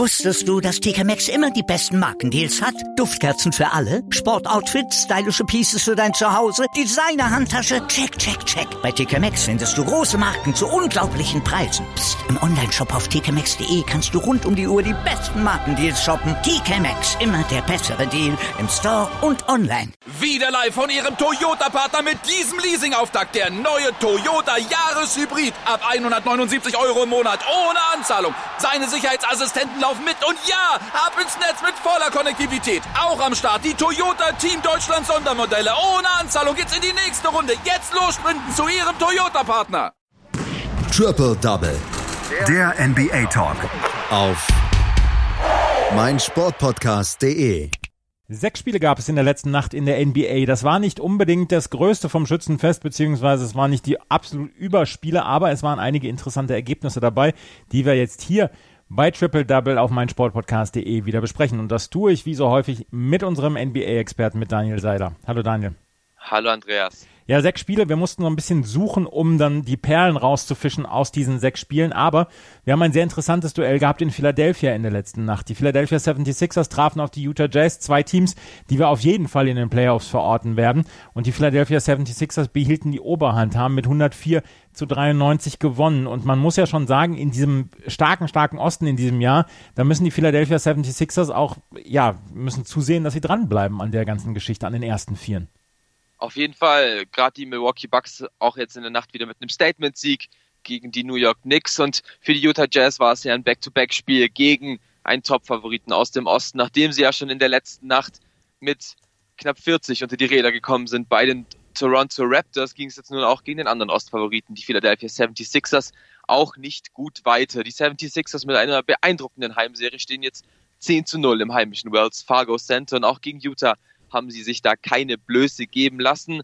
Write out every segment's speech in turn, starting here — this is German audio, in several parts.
Wusstest du, dass TK Maxx immer die besten Markendeals hat? Duftkerzen für alle, Sportoutfits, stylische Pieces für dein Zuhause, Designer-Handtasche, check, check, check. Bei TK Maxx findest du große Marken zu unglaublichen Preisen. Psst. Im Onlineshop auf tkmaxx.de kannst du rund um die Uhr die besten Markendeals shoppen. TK Maxx, immer der bessere Deal im Store und online. Wieder live von Ihrem Toyota-Partner mit diesem Leasing-Auftakt. Der neue Toyota Jahreshybrid. Ab 179 € im Monat. Ohne Anzahlung. Seine Sicherheitsassistenten laufen mit. Und ja, ab ins Netz mit voller Konnektivität. Auch am Start die Toyota Team Deutschland Sondermodelle. Ohne Anzahlung geht's in die nächste Runde. Jetzt los sprinten zu Ihrem Toyota-Partner. Triple Double. Der NBA Talk. Auf meinsportpodcast.de. 6 Spiele gab es in der letzten Nacht in der NBA. Das war nicht unbedingt das Größte vom Schützenfest, beziehungsweise es waren nicht die absolut Überspiele, aber es waren einige interessante Ergebnisse dabei, die wir jetzt hier bei Triple Double auf meinsportpodcast.de wieder besprechen. Und das tue ich wie so häufig mit unserem NBA-Experten, mit Daniel Seiler. Hallo Daniel. Hallo Andreas. Ja, 6 Spiele. Wir mussten noch ein bisschen suchen, um dann die Perlen rauszufischen aus diesen 6 Spielen. Aber wir haben ein sehr interessantes Duell gehabt in Philadelphia in der letzten Nacht. Die Philadelphia 76ers trafen auf die Utah Jazz. 2 Teams, die wir auf jeden Fall in den Playoffs verorten werden. Und die Philadelphia 76ers behielten die Oberhand, haben mit 104-93 gewonnen. Und man muss ja schon sagen, in diesem starken Osten in diesem Jahr, da müssen die Philadelphia 76ers auch, müssen zusehen, dass sie dranbleiben an der ganzen Geschichte, an den ersten 4. Auf jeden Fall, gerade die Milwaukee Bucks auch jetzt in der Nacht wieder mit einem Statement-Sieg gegen die New York Knicks. Und für die Utah Jazz war es ja ein Back-to-Back-Spiel gegen einen Top-Favoriten aus dem Osten, nachdem sie ja schon in der letzten Nacht mit knapp 40 unter die Räder gekommen sind. Bei den Toronto Raptors ging es jetzt nun auch gegen den anderen Ostfavoriten, die Philadelphia 76ers, auch nicht gut weiter. Die 76ers mit einer beeindruckenden Heimserie stehen jetzt 10-0 im heimischen Wells Fargo Center und auch gegen Utah haben sie sich da keine Blöße geben lassen.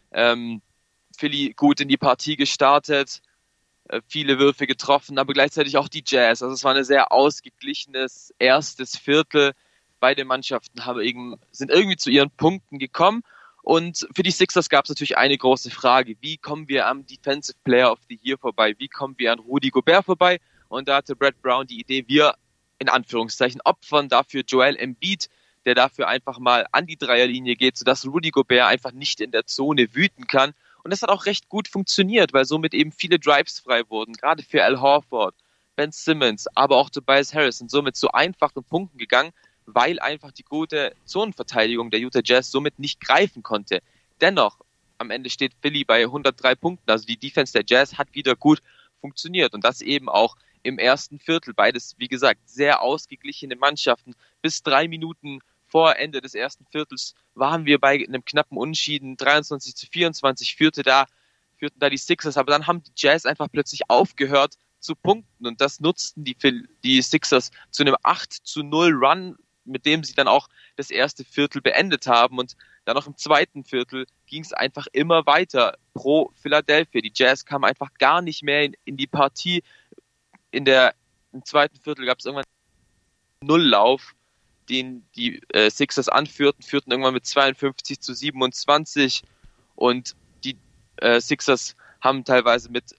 Philly gut in die Partie gestartet, viele Würfe getroffen, aber gleichzeitig auch die Jazz. Also es war ein sehr ausgeglichenes erstes Viertel. Beide Mannschaften sind irgendwie zu ihren Punkten gekommen. Und für die Sixers gab es natürlich eine große Frage. Wie kommen wir am Defensive Player of the Year vorbei? Wie kommen wir an Rudy Gobert vorbei? Und da hatte Brett Brown die Idee, wir in Anführungszeichen opfern dafür Joel Embiid, der dafür einfach mal an die Dreierlinie geht, sodass Rudy Gobert einfach nicht in der Zone wüten kann. Und das hat auch recht gut funktioniert, weil somit eben viele Drives frei wurden, gerade für Al Horford, Ben Simmons, aber auch Tobias Harris sind somit zu einfachen Punkten gegangen, weil einfach die gute Zonenverteidigung der Utah Jazz somit nicht greifen konnte. Dennoch, am Ende steht Philly bei 103 Punkten, also die Defense der Jazz hat wieder gut funktioniert und das eben auch im ersten Viertel. Beides, wie gesagt, sehr ausgeglichene Mannschaften. Bis 3 Minuten vor Ende des ersten Viertels waren wir bei einem knappen Unentschieden. 23-24 führten da die Sixers, aber dann haben die Jazz einfach plötzlich aufgehört zu punkten und das nutzten die Sixers zu einem 8-0 Run, mit dem sie dann auch das erste Viertel beendet haben und dann noch im zweiten Viertel ging es einfach immer weiter pro Philadelphia. Die Jazz kamen einfach gar nicht mehr in die Partie. Im zweiten Viertel gab es irgendwann einen Nulllauf, den die Sixers führten irgendwann mit 52-27 und die Sixers haben teilweise mit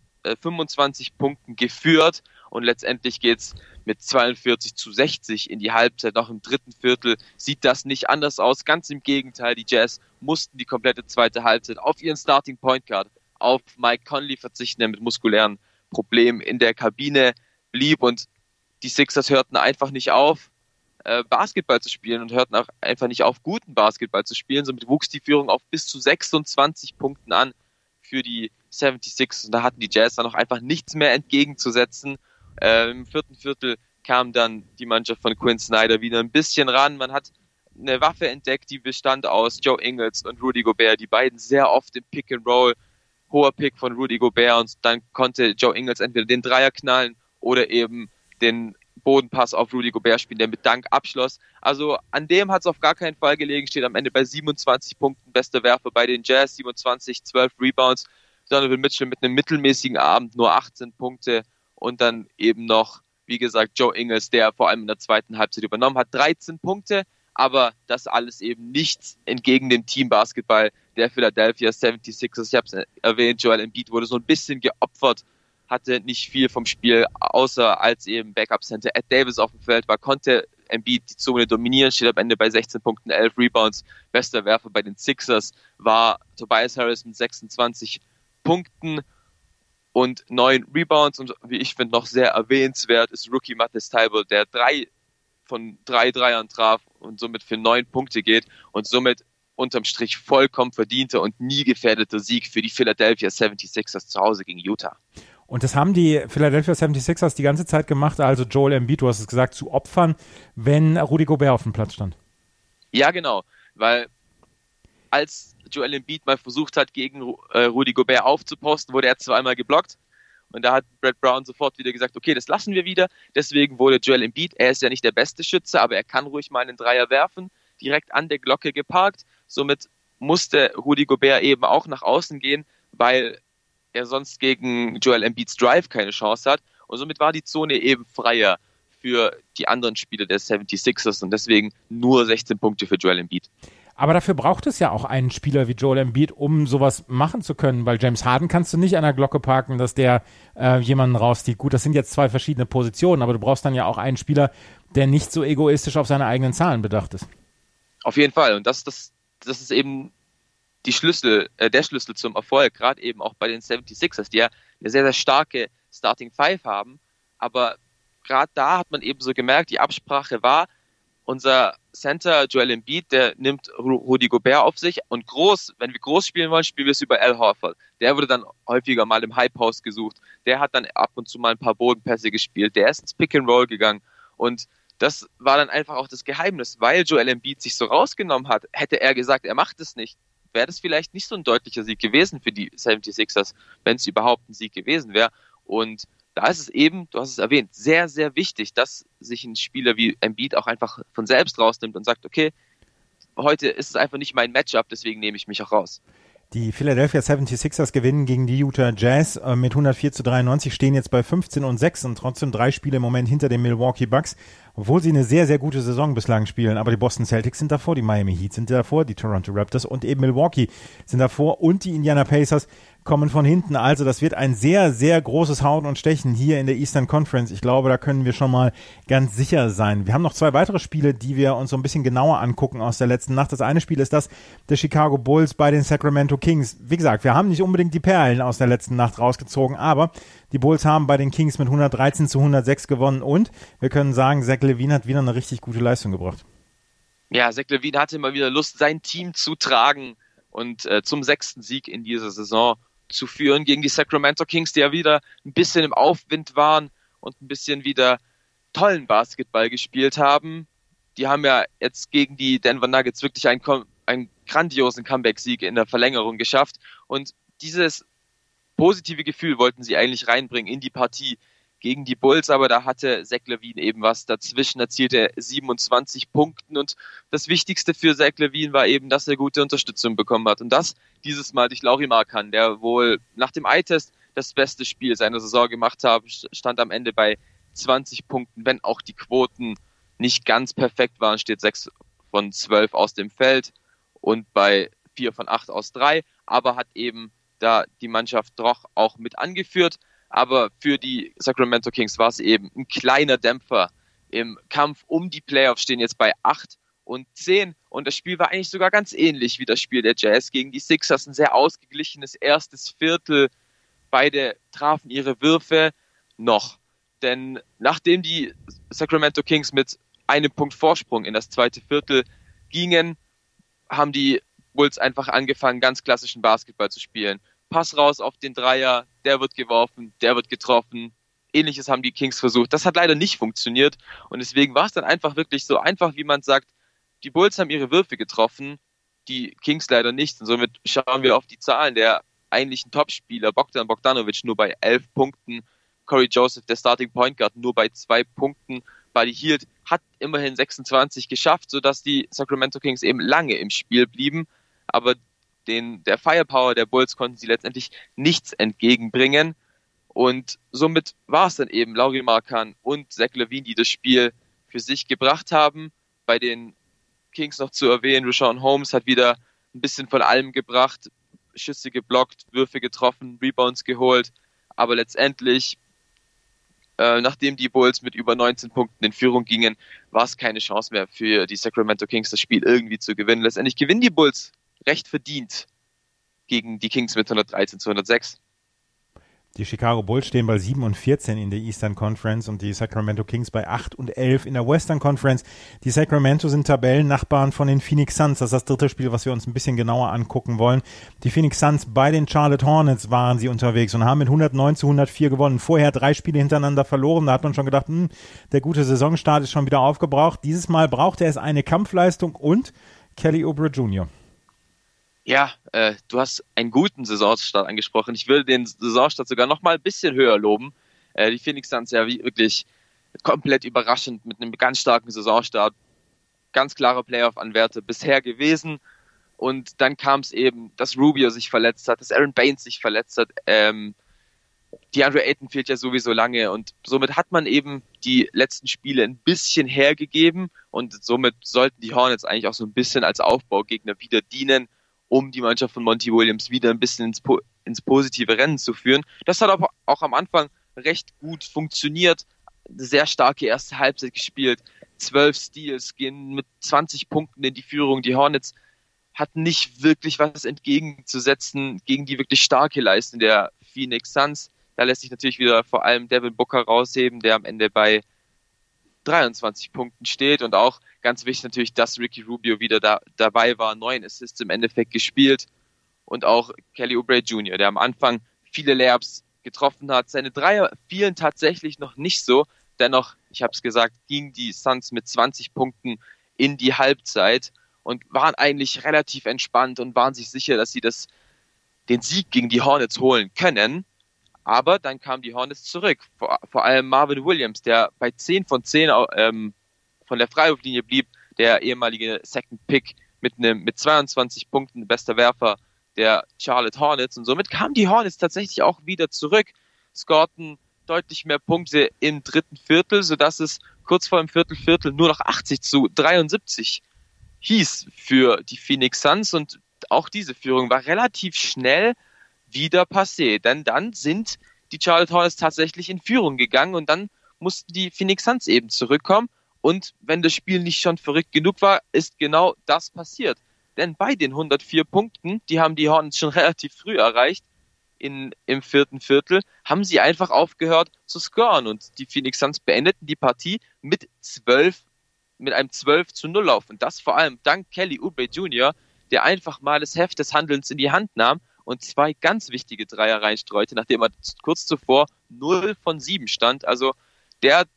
25 Punkten geführt und letztendlich geht's mit 42-60 in die Halbzeit. Auch im dritten Viertel sieht das nicht anders aus. Ganz im Gegenteil, die Jazz mussten die komplette zweite Halbzeit auf ihren Starting Point Guard, auf Mike Conley verzichten, der mit muskulären Problemen in der Kabine blieb und die Sixers hörten einfach nicht auf, Basketball zu spielen und hörten auch einfach nicht auf, guten Basketball zu spielen. Somit wuchs die Führung auf bis zu 26 Punkten an für die 76ers und da hatten die Jazz dann auch einfach nichts mehr entgegenzusetzen. Im vierten Viertel kam dann die Mannschaft von Quinn Snyder wieder ein bisschen ran. Man hat eine Waffe entdeckt, die bestand aus Joe Ingles und Rudy Gobert, die beiden sehr oft im Pick and Roll, hoher Pick von Rudy Gobert und dann konnte Joe Ingles entweder den Dreier knallen oder eben den Bodenpass auf Rudy Gobert spielen, der mit Dank abschloss. Also an dem hat es auf gar keinen Fall gelegen, steht am Ende bei 27 Punkten, bester Werfer bei den Jazz, 27, 12 Rebounds. Donovan Mitchell mit einem mittelmäßigen Abend, nur 18 Punkte und dann eben noch, wie gesagt, Joe Ingles, der vor allem in der zweiten Halbzeit übernommen hat, 13 Punkte, aber das alles eben nichts entgegen dem Teambasketball der Philadelphia 76ers. Ich habe es erwähnt, Joel Embiid wurde so ein bisschen geopfert, hatte nicht viel vom Spiel, außer als eben Backup-Center Ed Davis auf dem Feld war, konnte Embiid die Zone dominieren, steht am Ende bei 16 Punkten, 11 Rebounds. Bester Werfer bei den Sixers war Tobias Harris mit 26 Punkten und 9 Rebounds. Und wie ich finde, noch sehr erwähnenswert ist Rookie Matisse Thybulle, der 3 von 3 Dreiern traf und somit für 9 Punkte geht und somit unterm Strich vollkommen verdienter und nie gefährdeter Sieg für die Philadelphia 76ers zu Hause gegen Utah. Und das haben die Philadelphia 76ers die ganze Zeit gemacht, also Joel Embiid, du hast es gesagt, zu opfern, wenn Rudy Gobert auf dem Platz stand. Ja, genau, weil als Joel Embiid mal versucht hat, gegen Rudy Gobert aufzuposten, wurde er zweimal geblockt. Und da hat Brett Brown sofort wieder gesagt, okay, das lassen wir wieder. Deswegen wurde Joel Embiid, er ist ja nicht der beste Schütze, aber er kann ruhig mal einen Dreier werfen, direkt an der Glocke geparkt. Somit musste Rudy Gobert eben auch nach außen gehen, weil er sonst gegen Joel Embiids Drive keine Chance hat. Und somit war die Zone eben freier für die anderen Spieler der 76ers und deswegen nur 16 Punkte für Joel Embiid. Aber dafür braucht es ja auch einen Spieler wie Joel Embiid, um sowas machen zu können, weil James Harden kannst du nicht an der Glocke parken, dass der jemanden rauszieht. Gut, das sind jetzt 2 verschiedene Positionen, aber du brauchst dann ja auch einen Spieler, der nicht so egoistisch auf seine eigenen Zahlen bedacht ist. Auf jeden Fall. Und das ist eben der Schlüssel zum Erfolg, gerade eben auch bei den 76ers, die ja eine sehr, sehr starke Starting Five haben. Aber gerade da hat man eben so gemerkt, die Absprache war, unser Center Joel Embiid, der nimmt Rudy Gobert auf sich und wenn wir groß spielen wollen, spielen wir es über Al Horford. Der wurde dann häufiger mal im High Post gesucht. Der hat dann ab und zu mal ein paar Bodenpässe gespielt. Der ist ins Pick and Roll gegangen und das war dann einfach auch das Geheimnis, weil Joel Embiid sich so rausgenommen hat. Hätte er gesagt, er macht es nicht, wäre das vielleicht nicht so ein deutlicher Sieg gewesen für die 76ers, wenn es überhaupt ein Sieg gewesen wäre. Und da ist es eben, du hast es erwähnt, sehr, sehr wichtig, dass sich ein Spieler wie Embiid auch einfach von selbst rausnimmt und sagt, okay, heute ist es einfach nicht mein Matchup, deswegen nehme ich mich auch raus. Die Philadelphia 76ers gewinnen gegen die Utah Jazz mit 104-93, stehen jetzt bei 15-6 und trotzdem 3 Spiele im Moment hinter den Milwaukee Bucks, obwohl sie eine sehr, sehr gute Saison bislang spielen. Aber die Boston Celtics sind davor, die Miami Heat sind davor, die Toronto Raptors und eben Milwaukee sind davor und die Indiana Pacers kommen von hinten. Also das wird ein sehr, sehr großes Hauen und Stechen hier in der Eastern Conference. Ich glaube, da können wir schon mal ganz sicher sein. Wir haben noch 2 weitere Spiele, die wir uns so ein bisschen genauer angucken aus der letzten Nacht. Das eine Spiel ist das der Chicago Bulls bei den Sacramento Kings. Wie gesagt, wir haben nicht unbedingt die Perlen aus der letzten Nacht rausgezogen, aber die Bulls haben bei den Kings mit 113-106 gewonnen und wir können sagen, Zach LaVine hat wieder eine richtig gute Leistung gebracht. Ja, Zach LaVine hatte immer wieder Lust, sein Team zu tragen und zum 6. Sieg in dieser Saison zu führen gegen die Sacramento Kings, die ja wieder ein bisschen im Aufwind waren und ein bisschen wieder tollen Basketball gespielt haben. Die haben ja jetzt gegen die Denver Nuggets wirklich einen grandiosen Comeback-Sieg in der Verlängerung geschafft und dieses positive Gefühl wollten sie eigentlich reinbringen in die Partie gegen die Bulls, aber da hatte Zach LaVine eben was dazwischen, erzielte 27 Punkten und das Wichtigste für Zach LaVine war eben, dass er gute Unterstützung bekommen hat und das dieses Mal durch Lauri Markkanen, der wohl nach dem Eye-Test das beste Spiel seiner Saison gemacht hat, stand am Ende bei 20 Punkten, wenn auch die Quoten nicht ganz perfekt waren, steht 6 von 12 aus dem Feld und bei 4 von 8 aus 3, aber hat eben da die Mannschaft doch auch mit angeführt. Aber für die Sacramento Kings war es eben ein kleiner Dämpfer im Kampf um die Playoffs, stehen jetzt bei 8 und 10. Und das Spiel war eigentlich sogar ganz ähnlich wie das Spiel der Jazz gegen die Sixers. Ein sehr ausgeglichenes erstes Viertel. Beide trafen ihre Würfe noch. Denn nachdem die Sacramento Kings mit einem Punkt Vorsprung in das zweite Viertel gingen, haben die Bulls einfach angefangen, ganz klassischen Basketball zu spielen. Pass raus auf den Dreier, der wird geworfen, der wird getroffen. Ähnliches haben die Kings versucht. Das hat leider nicht funktioniert und deswegen war es dann einfach wirklich so einfach, wie man sagt, die Bulls haben ihre Würfe getroffen, die Kings leider nicht. Und somit schauen wir auf die Zahlen der eigentlichen Topspieler. Bogdan Bogdanovic nur bei 11 Punkten, Corey Joseph, der Starting Point Guard, nur bei 2 Punkten. Buddy Hield hat immerhin 26 geschafft, sodass die Sacramento Kings eben lange im Spiel blieben, aber der Firepower der Bulls konnten sie letztendlich nichts entgegenbringen und somit war es dann eben Lauri Markkanen und Zach LaVine, die das Spiel für sich gebracht haben. Bei den Kings noch zu erwähnen, Richaun Holmes hat wieder ein bisschen von allem gebracht, Schüsse geblockt, Würfe getroffen, Rebounds geholt, aber letztendlich, nachdem die Bulls mit über 19 Punkten in Führung gingen, war es keine Chance mehr für die Sacramento Kings, das Spiel irgendwie zu gewinnen. Letztendlich gewinnen die Bulls recht verdient gegen die Kings mit 113-106. Die Chicago Bulls stehen bei 7 und 14 in der Eastern Conference und die Sacramento Kings bei 8 und 11 in der Western Conference. Die Sacramento sind Tabellennachbarn von den Phoenix Suns. Das ist das dritte Spiel, was wir uns ein bisschen genauer angucken wollen. Die Phoenix Suns bei den Charlotte Hornets waren sie unterwegs und haben mit 109-104 gewonnen. Vorher 3 Spiele hintereinander verloren. Da hat man schon gedacht, der gute Saisonstart ist schon wieder aufgebraucht. Dieses Mal brauchte es eine Kampfleistung und Kelly Oubre Jr. Ja, du hast einen guten Saisonstart angesprochen. Ich würde den Saisonstart sogar noch mal ein bisschen höher loben. Die Phoenix Suns ja wirklich komplett überraschend mit einem ganz starken Saisonstart. Ganz klare Playoff-Anwärter bisher gewesen. Und dann kam es eben, dass Rubio sich verletzt hat, dass Aaron Baines sich verletzt hat. DeAndre Ayton fehlt ja sowieso lange. Und somit hat man eben die letzten Spiele ein bisschen hergegeben. Und somit sollten die Hornets eigentlich auch so ein bisschen als Aufbaugegner wieder dienen, um die Mannschaft von Monty Williams wieder ein bisschen ins positive Rennen zu führen. Das hat aber auch am Anfang recht gut funktioniert. Eine sehr starke erste Halbzeit gespielt. 12 Steals, gehen mit 20 Punkten in die Führung. Die Hornets hatten nicht wirklich was entgegenzusetzen gegen die wirklich starke Leistung der Phoenix Suns. Da lässt sich natürlich wieder vor allem Devin Booker rausheben, der am Ende bei 23 Punkten steht und auch ganz wichtig natürlich, dass Ricky Rubio wieder dabei war, 9 Assists im Endeffekt gespielt und auch Kelly Oubre Jr., der am Anfang viele Layups getroffen hat. Seine Dreier fielen tatsächlich noch nicht so, dennoch, ich habe es gesagt, gingen die Suns mit 20 Punkten in die Halbzeit und waren eigentlich relativ entspannt und waren sich sicher, dass sie den Sieg gegen die Hornets holen können. Aber dann kamen die Hornets zurück, vor allem Marvin Williams, der bei 10 von 10 von der Freiwurflinie blieb, der ehemalige Second Pick mit 22 Punkten, bester Werfer der Charlotte Hornets. Und somit kamen die Hornets tatsächlich auch wieder zurück, scorten deutlich mehr Punkte im dritten Viertel, sodass es kurz vor dem Viertel nur noch 80-73 hieß für die Phoenix Suns. Und auch diese Führung war relativ schnell wieder passé, denn dann sind die Charlotte Hornets tatsächlich in Führung gegangen und dann mussten die Phoenix Suns eben zurückkommen und wenn das Spiel nicht schon verrückt genug war, ist genau das passiert. Denn bei den 104 Punkten, die haben die Hornets schon relativ früh erreicht, im vierten Viertel, haben sie einfach aufgehört zu scoren und die Phoenix Suns beendeten die Partie mit einem 12-0 Lauf und das vor allem dank Kelly Oubre Jr., der einfach mal das Heft des Handelns in die Hand nahm und 2 ganz wichtige Dreier reinstreute, nachdem er kurz zuvor 0 von 7 stand. Also der hat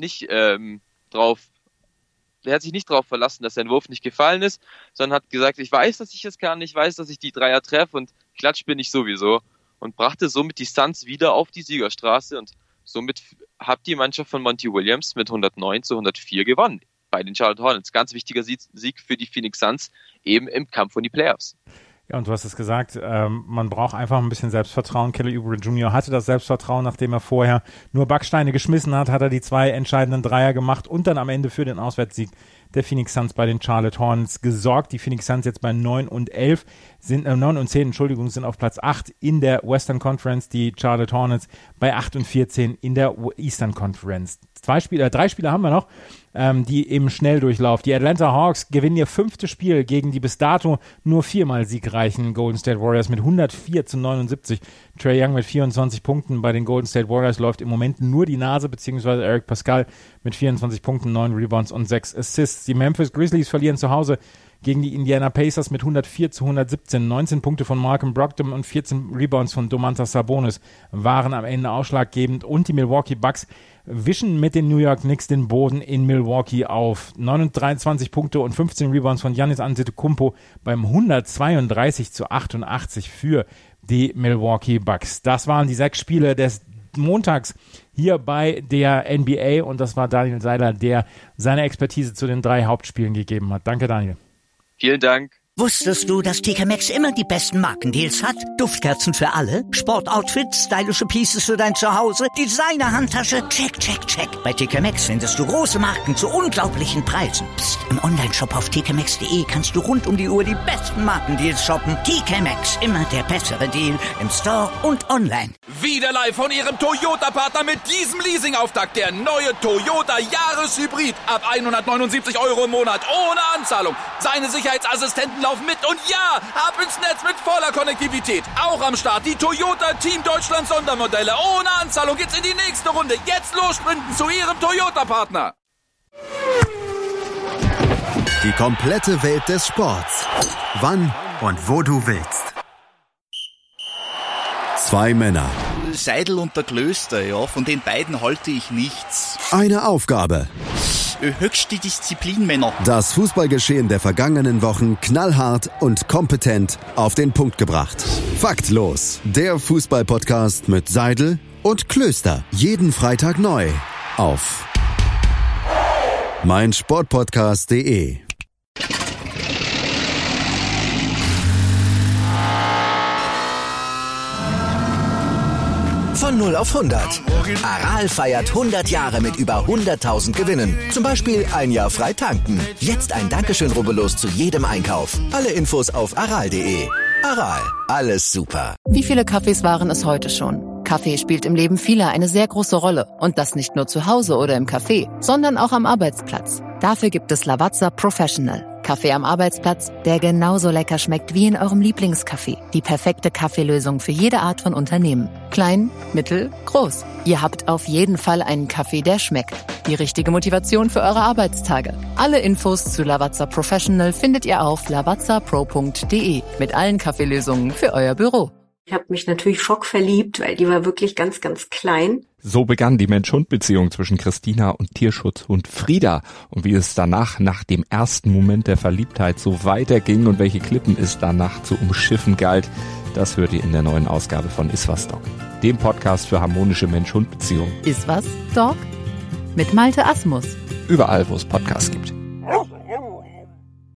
sich nicht darauf verlassen, dass sein Wurf nicht gefallen ist, sondern hat gesagt, ich weiß, dass ich es kann, ich weiß, dass ich die Dreier treffe und klatsch bin ich sowieso. Und brachte somit die Suns wieder auf die Siegerstraße und somit hat die Mannschaft von Monty Williams mit 109-104 gewonnen bei den Charlotte Hornets. Ganz wichtiger Sieg für die Phoenix Suns eben im Kampf um die Playoffs. Ja, und du hast es gesagt, man braucht einfach ein bisschen Selbstvertrauen. Kelly Oubre Jr. hatte das Selbstvertrauen, nachdem er vorher nur Backsteine geschmissen hat, hat er die 2 entscheidenden Dreier gemacht und dann am Ende für den Auswärtssieg der Phoenix Suns bei den Charlotte Hornets gesorgt. Die Phoenix Suns jetzt bei 9 und 10, sind auf Platz 8 in der Western Conference, die Charlotte Hornets bei 8 und 14 in der Eastern Conference. 3 Spieler haben wir noch, die im Schnelldurchlauf. Die Atlanta Hawks gewinnen ihr 5. Spiel gegen die bis dato nur 4-mal siegreichen Golden State Warriors mit 104-79. Trae Young mit 24 Punkten bei den Golden State Warriors läuft im Moment nur die Nase, beziehungsweise Eric Pascal mit 24 Punkten, 9 Rebounds und 6 Assists. Die Memphis Grizzlies verlieren zu Hause gegen die Indiana Pacers mit 104-117. 19 Punkte von Malcolm Brogdon und 14 Rebounds von Domantas Sabonis waren am Ende ausschlaggebend und die Milwaukee Bucks wischen mit den New York Knicks den Boden in Milwaukee auf. 23 Punkte und 15 Rebounds von Giannis Antetokounmpo beim 132-88 für die Milwaukee Bucks. Das waren die 6 Spiele des Montags hier bei der NBA und das war Daniel Seiler, der seine Expertise zu den 3 Hauptspielen gegeben hat. Danke, Daniel. Vielen Dank. Wusstest du, dass TK Maxx immer die besten Markendeals hat? Duftkerzen für alle, Sportoutfits, stylische Pieces für dein Zuhause, Designer-Handtasche, check, check, check. Bei TK Maxx findest du große Marken zu unglaublichen Preisen. Psst. Im Onlineshop auf tkmaxx.de kannst du rund um die Uhr die besten Markendeals shoppen. TK Maxx, immer der bessere Deal im Store und online. Wieder live von Ihrem Toyota-Partner mit diesem Leasing-Auftakt. Der neue Toyota Jahreshybrid. Ab 179 Euro im Monat. Ohne Anzahlung. Seine Sicherheitsassistenten laufen mit. Und ja, ab ins Netz mit voller Konnektivität. Auch am Start die Toyota Team Deutschland Sondermodelle. Ohne Anzahlung geht's in die nächste Runde. Jetzt los sprinten zu Ihrem Toyota-Partner. Die komplette Welt des Sports. Wann Und wo du willst. Zwei Männer. Seidel und der Klöster, ja, von den beiden halte ich nichts. Eine Aufgabe. Höchste Disziplin, Männer. Das Fußballgeschehen der vergangenen Wochen knallhart und kompetent auf den Punkt gebracht. Faktlos. Der Fußball-Podcast mit Seidel und Klöster. Jeden Freitag neu auf meinsportpodcast.de. Von 0 auf 100. Aral feiert 100 Jahre mit über 100.000 Gewinnen. Zum Beispiel ein Jahr frei tanken. Jetzt ein Dankeschön, rubbellos zu jedem Einkauf. Alle Infos auf aral.de. Aral, alles super. Wie viele Kaffees waren es heute schon? Kaffee spielt im Leben vieler eine sehr große Rolle. Und das nicht nur zu Hause oder im Café, sondern auch am Arbeitsplatz. Dafür gibt es Lavazza Professional. Kaffee am Arbeitsplatz, der genauso lecker schmeckt wie in eurem Lieblingscafé. Die perfekte Kaffeelösung für jede Art von Unternehmen. Klein, mittel, groß. Ihr habt auf jeden Fall einen Kaffee, der schmeckt. Die richtige Motivation für eure Arbeitstage. Alle Infos zu Lavazza Professional findet ihr auf lavazzapro.de mit allen Kaffeelösungen für euer Büro. Ich habe mich natürlich schockverliebt, weil die war wirklich ganz, ganz klein. So begann die Mensch-Hund-Beziehung zwischen Christina und Tierschutzhund Frieda. Und wie es danach, nach dem ersten Moment der Verliebtheit, so weiterging und welche Klippen es danach zu umschiffen galt, das hört ihr in der neuen Ausgabe von Iswas Dog, dem Podcast für harmonische Mensch-Hund-Beziehungen. Iswas Dog? Mit Malte Asmus. Überall, wo es Podcasts gibt.